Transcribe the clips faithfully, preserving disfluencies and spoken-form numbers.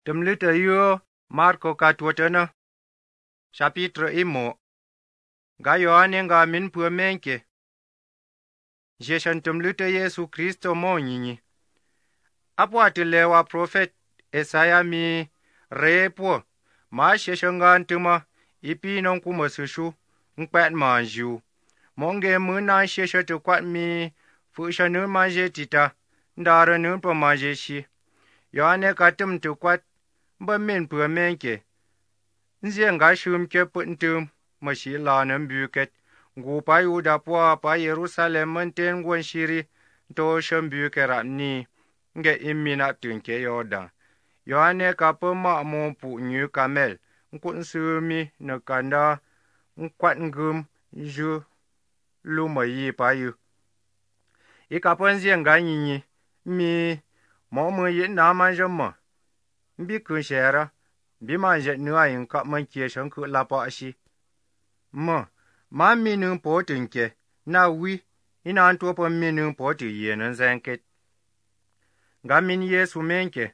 Temlita yo Marko katwatana chapitre imo ga Yohane nga min pue menke jeshan temlita Yesu Kristo mo nyinyi apwati lewa prophet Esaya mi repo ma sheshanga ntuma ipi non kuma sushu nkpat manju monge muna shesha to kwat mi fusha nu manje tita ndara nu pa manje shi Yohane katum to kwat ba min pue menke nzie nga shum ke puntum mashi la nan buket ngu pa yuda po pa Jerusalem menten gon shiri to sham bukera ni nge imina tunke yoda Yohane ka pa ma mo pu nyu kamel nkun sumi na kanda nkwat ngum ju lu ma yi pa yu ika nzie nga nyinyi mi mo mo yi na ma jama mbi kun shera bi ma je nu ayin ka man ke shan ku la pa shi mo ma mi nu po tunke na wi ina an to pa mi nu po tu ye nan zanket ga min Yesu menke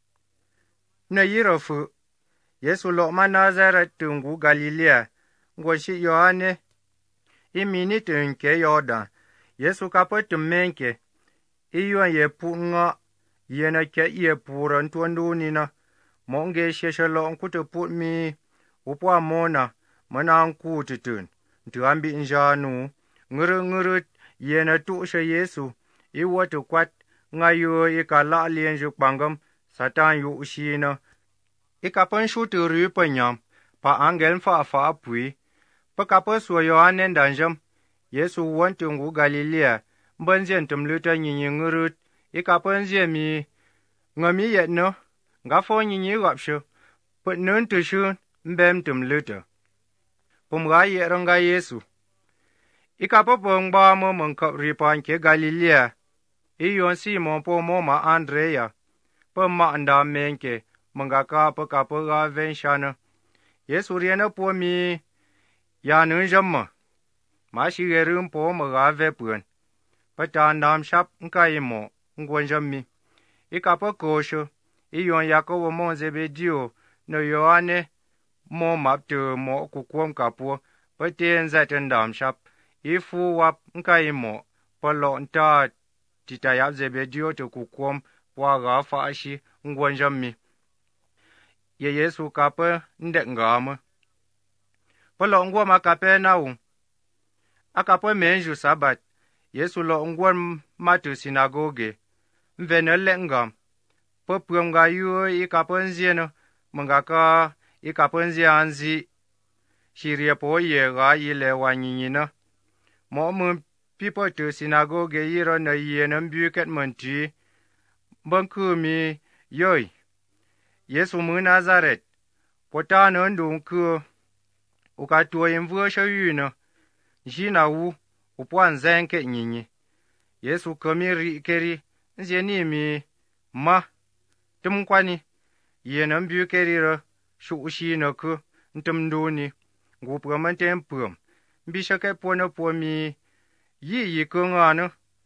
na yirofu Yesu lo ma Nazaret tungu Galilea ngo shi Yohane imini tunke yoda Yesu ka pa tumenke iyo ye pu nga yena ke ye puran tuandu nina monge sheshalo nkutu put mi upwa mona mana nku tutun ntuambi njanu nguru nguru yena tu she Yesu iwa tu kwat ngayo ikala lienju pangam satan yu ushina ikapan shutu ru panyam pa angel fa fa pui pa kapa so Yohane danjam Yesu wantu ngu Galilea mbanjen tumluta nyinyi ngurut ikapan mi ngami yet no nga fo nyinyi rapsho put nun tu shun mbem tumluta pum ga ye ranga Yesu ikapa pong ba mo mon kap ripan ke Galilea iyon si mon po mo ma Andrea pa ma anda menke manga ka pa ka pa ga venshana Yesu riena po mi ya nun jamma ma shi gerum po ma ga ve pun pa ta nam shap nkai mo ngwan jammi ikapa kosho iyon Yakobo mo Zebedio no Yohane mo maptu mo kukwom kapo pa ten zaten dam shap ifu wap nkai mo pa lo nta tita yap Zebedio to kukwom wa ga fa shi ngwan jammi ye Yesu kapa ndek ngama pa lo ngwa makape nawu akapa menju sabat Yesu lo ngwan matu sinagoge mvene lengam pa puam ga yu ikapa nzieno mangaka ikapa nzi anzi shiria po ye ga ile wanyina mo mun pipo to sinagoge yiro na yena mbuket manti bankumi yoy Yesu mu Nazaret potano ndunku ukato imvuo shayuna jina wu upwan zenke nyinyi Yesu kamiri keri nzieni mi ma tumkwani yena mbukerira shu ushina ku ntumduni ngupwa mantempum mbishake pona pomi yi yi kungana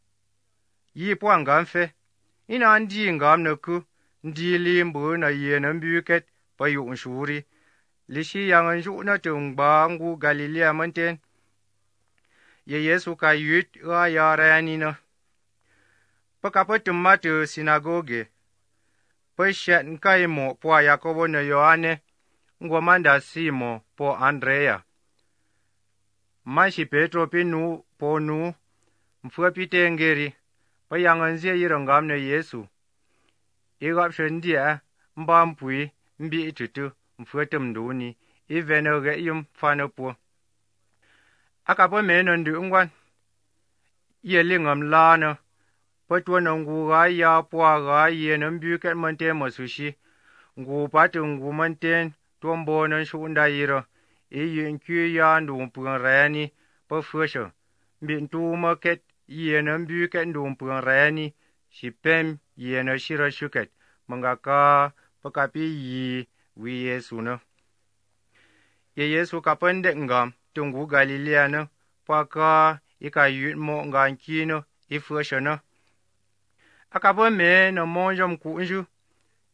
yi pwangamfe ina ndi ngamna ku ndi limbu na yena mbuket payu nshuri lishi yang nju na tungba ngu Galilea manten ye Yesu ka yut ga yarani na pakapatum matu sinagoge pashat nkai mo po Yakobo na Yohane ngomanda simo po Andrea mashi Petro pinu po nu mfua pitengeri pa yanganzie yirangam na Yesu igap shendia mbampui mbi tutu mfua tumduni ivenege yum fana po akapa meno ndu ngwan yelingam lana patwana ngu ga ya po ga yena mbuket mante masushi ngu patu ngu manten tombo nan shunda yira iyin kyu ya ndu pun rani pa fusha bintu market yena mbuket ndu pun rani shipem yena shira shuket mangaka pakapi yi wi Yesu na ye Yesu kapande ngam tungu Galilea na paka ika yut mo ngankino ifusha na akapa me na monjam kunju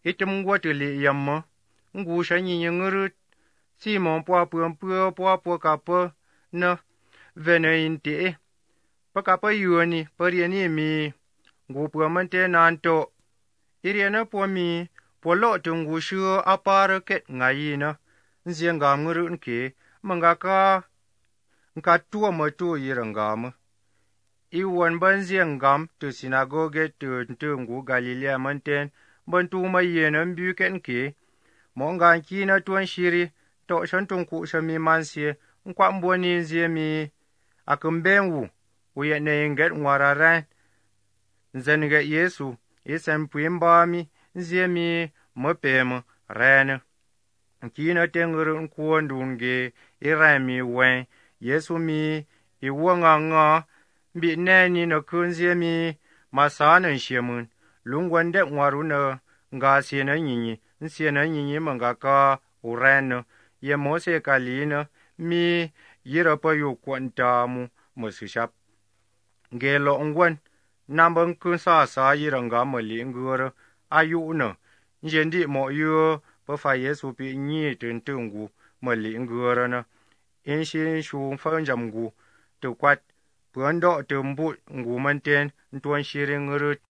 item ngwa te li yamma ngu shanyi ngurut Simon pwa pwa pwa pwa pwa kapa na vene inte pa kapa yuani pariani mi ngu pwa mante nanto iriana pwa mi pwa lo tungu shu apara ket ngayina nzianga ngurut nke mangaka nka tuwa matu yirangama iwan banziang gam tu sinagoge tu ntungu Galilea manten bantu mayena mbuken ke monga kina tuan shiri to shantung ku shami mansie nkwa mboni nzie mi akumbengu uyene inget ngwararan nzenga Yesu isem puimbami nzie mi mapem rene kina tenguru nkuwa ndunge irami wen Yesu mi iwanga nga mbi neni na kunzie mi masana nshemun lungwande ngwaruna nga siena nyinyi nsiena nyinyi mangaka urena ye mose kalina mi yira pa yu kwantamu musishap ngelo ngwan namban kunsa sa yira nga mali ngura ayuna njendi mo yu pa fa Yesu pi nyi tuntungu mali ngura na inshin shu fanjamgu tu kwat puando tu mbu ngu manten ntuan shirin ngurut